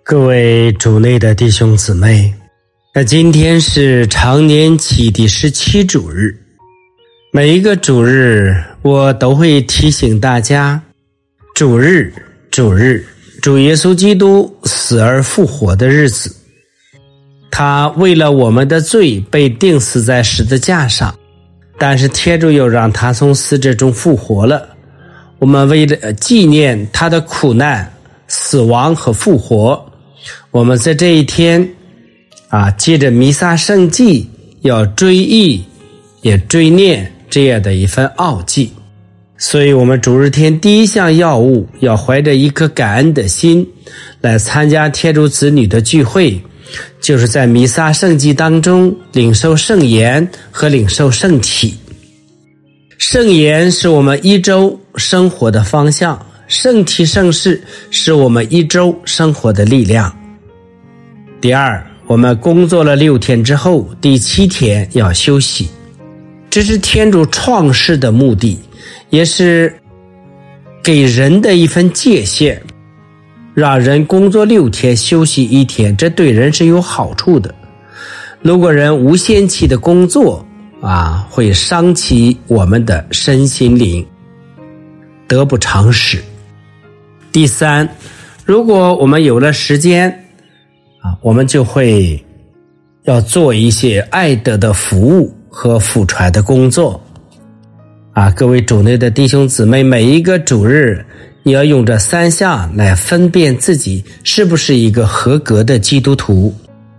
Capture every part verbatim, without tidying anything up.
各位主内的弟兄姊妹，那今天是常年期第十七主日。每一个主日我都会提醒大家，主日主日主耶稣基督死而复活的日子，他为了我们的罪被钉死在十字架上，但是天主又让他从死者中复活了。我们为了纪念他的苦难、死亡和复活，我们在这一天啊，借着弥撒圣祭要追忆也追念这样的一份奥迹。所以我们主日天第一项要务，要怀着一颗感恩的心来参加天主子女的聚会，就是在弥撒圣祭当中领受圣言和领受圣体。圣言是我们一周生活的方向，圣体圣事是我们一周生活的力量。第二，我们工作了六天之后，第七天要休息，这是天主创世的目的，也是给人的一份界限，让人工作六天休息一天，这对人是有好处的。如果人无限期的工作啊，会伤及我们的身心灵，得不偿失。第三，如果我们有了时间啊，我们就会要做一些爱德的服务和福传的工作啊。各位主内的弟兄姊妹，每一个主日你要用这三项来分辨自己是不是一个合格的基督徒。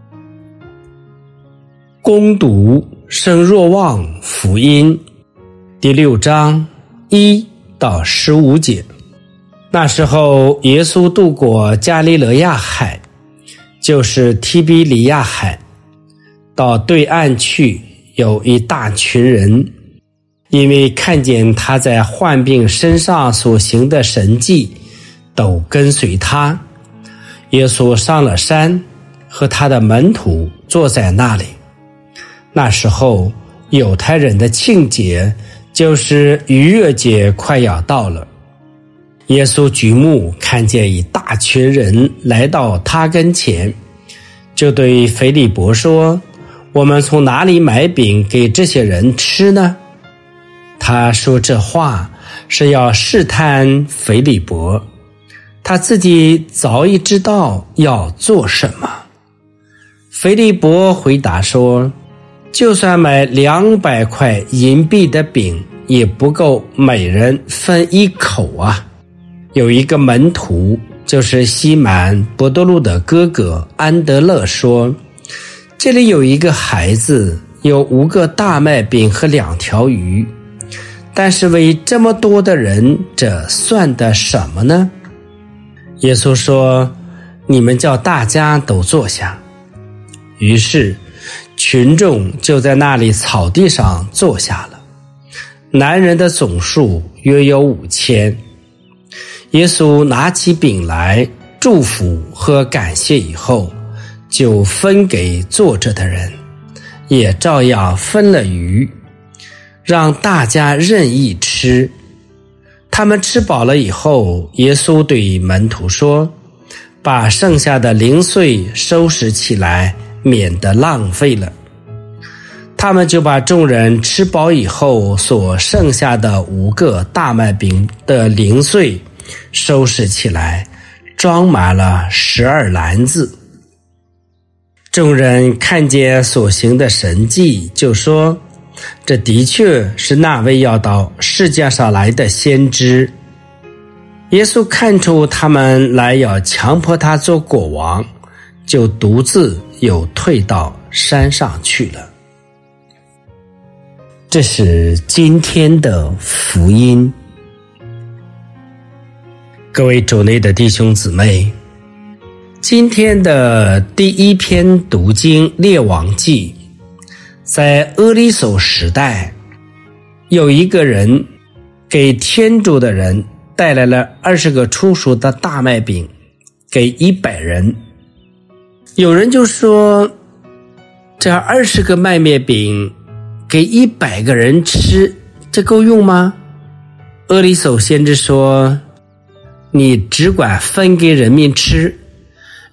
攻读圣若望福音第六章一到十五节。那时候耶稣渡过加利肋亚海，就是提比里亚海，到对岸去，有一大群人，因为看见他在患病身上所行的神迹，都跟随他。耶稣上了山，和他的门徒坐在那里。那时候犹太人的庆节，就是逾越节快要到了。耶稣举目看见一大群人来到他跟前，就对腓利伯说，我们从哪里买饼给这些人吃呢？他说这话是要试探腓利伯，他自己早已知道要做什么。腓利伯回答说，就算买两百块银币的饼，也不够每人分一口啊。有一个门徒，就是西满伯多禄的哥哥安德勒说，这里有一个孩子，有五个大麦饼和两条鱼，但是为这么多的人，这算得什么呢？耶稣说，你们叫大家都坐下。于是群众就在那里草地上坐下了，男人的总数约有五千。耶稣拿起饼来，祝福和感谢以后，就分给坐着的人，也照样分了鱼，让大家任意吃。他们吃饱了以后，耶稣对门徒说，把剩下的零碎收拾起来，免得浪费了。他们就把众人吃饱以后所剩下的五个大麦饼的零碎收拾起来，装满了十二篮子。众人看见所行的神迹，就说，这的确是那位要到世界上来的先知。耶稣看出他们来要强迫他做国王，就独自又退到山上去了。这是今天的福音。各位主内的弟兄姊妹，今天的第一篇读经列王记，在阿里叟时代，有一个人给天主的人带来了二十个初熟的大麦饼，给一百人。有人就说，这二十个麦面饼给一百个人吃，这够用吗？阿里叟先知说，你只管分给人民吃，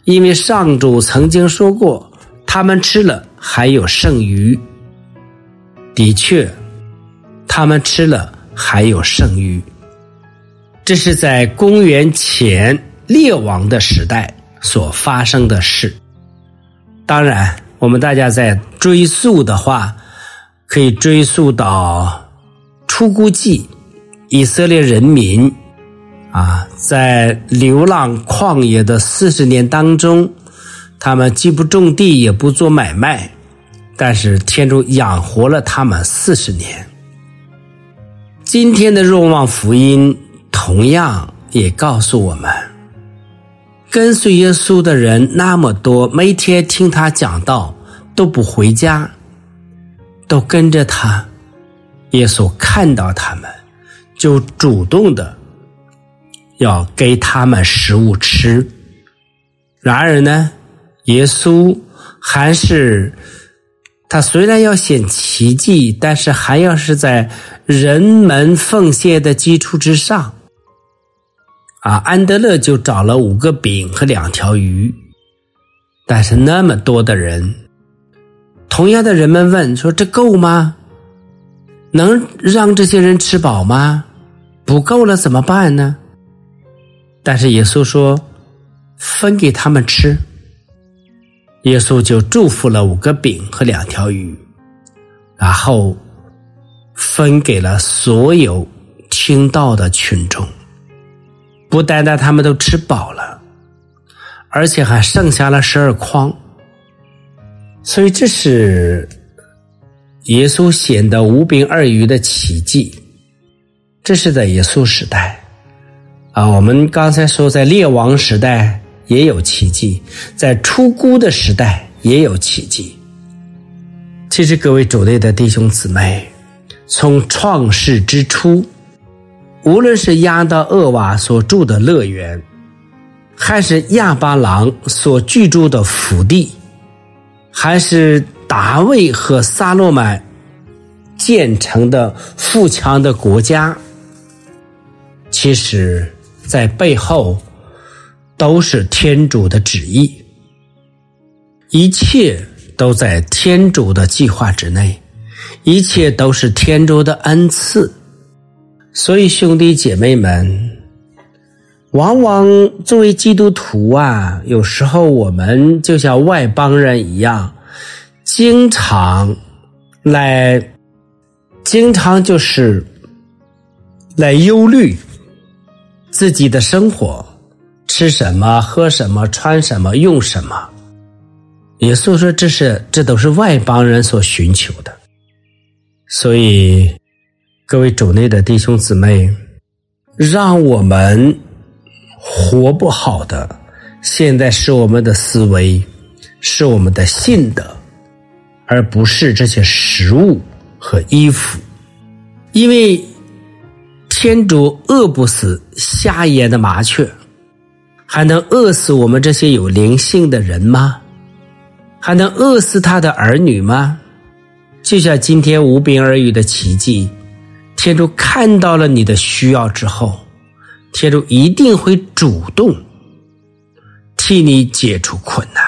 因为上主曾经说过，他们吃了还有剩余。的确，他们吃了还有剩余。这是在公元前列王的时代所发生的事。当然，我们大家在追溯的话，可以追溯到出谷记，以色列人民啊，在流浪旷野的四十年当中，他们既不种地也不做买卖，但是天主养活了他们四十年。今天的若望福音同样也告诉我们，跟随耶稣的人那么多，每天听他讲道都不回家，都跟着他。耶稣看到他们，就主动的要给他们食物吃。然而呢，耶稣还是他虽然要显奇迹，但是还要是在人们奉献的基础之上。啊，安德勒就找了五个饼和两条鱼，但是那么多的人，同样的人们问说，这够吗？能让这些人吃饱吗？不够了怎么办呢？但是耶稣说，分给他们吃。耶稣就祝福了五个饼和两条鱼，然后分给了所有听到的群众。不单单他们都吃饱了，而且还剩下了十二筐。所以这是耶稣显的五饼二鱼的奇迹。这是在耶稣时代啊，我们刚才说在列王时代也有奇迹，在出谷的时代也有奇迹。其实各位主内的弟兄姊妹，从创世之初，无论是亚当厄娃所住的乐园，还是亚巴郎所居住的福地，还是大卫和撒罗曼建成的富强的国家，其实在背后都是天主的旨意，一切都在天主的计划之内，一切都是天主的恩赐。所以兄弟姐妹们，往往作为基督徒啊，有时候我们就像外邦人一样，经常来经常就是来忧虑自己的生活，吃什么喝什么穿什么用什么。耶稣说这是这都是外邦人所寻求的。所以各位主内的弟兄姊妹，让我们活不好的现在是我们的思维，是我们的信德，而不是这些食物和衣服。因为天主饿不死瞎眼的麻雀，还能饿死我们这些有灵性的人吗？还能饿死他的儿女吗？就像今天五饼二鱼的奇迹，天主看到了你的需要之后，天主一定会主动替你解除困难。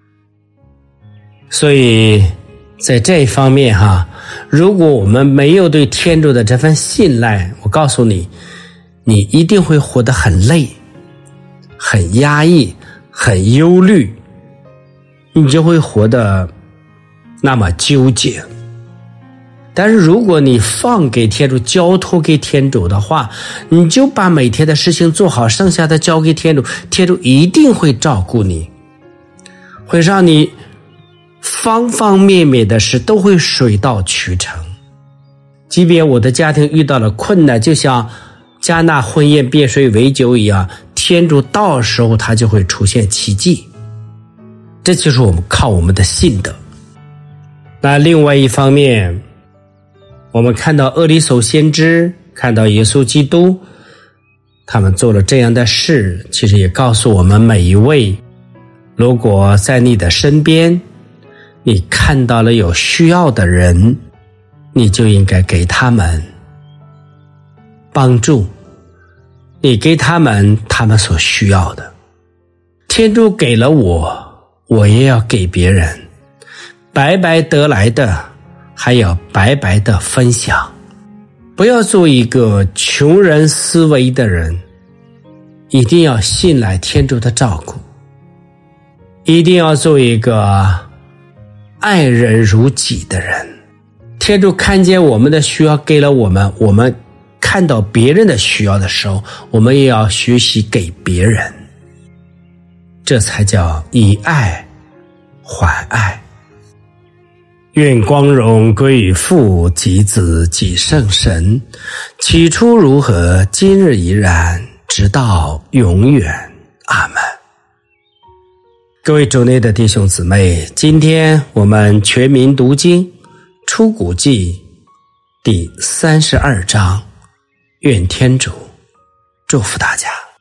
所以在这一方面哈，如果我们没有对天主的这份信赖，我告诉你，你一定会活得很累，很压抑，很忧虑，你就会活得那么纠结。但是如果你放给天主，交托给天主的话，你就把每天的事情做好，剩下的交给天主，天主一定会照顾你，会让你方方面面的事都会水到渠成。即便我的家庭遇到了困难，就像迦纳婚宴变水为酒一样，天主到时候他就会出现奇迹。这就是我们靠我们的信德。那另外一方面，我们看到厄里叟先知，看到耶稣基督，他们做了这样的事，其实也告诉我们每一位，如果在你的身边，你看到了有需要的人，你就应该给他们帮助，你给他们他们所需要的。 天主给了我，我也要给别人，白白得来的还要白白的分享。不要做一个穷人思维的人，一定要信赖天主的照顾，一定要做一个爱人如己的人。天主看见我们的需要给了我们，我们看到别人的需要的时候，我们也要学习给别人，这才叫以爱还爱。愿光荣归于父及子及圣神，起初如何，今日已然，直到永远。阿们。各位主内的弟兄姊妹，今天我们全民读经出谷记第三十二章，愿天主祝福大家。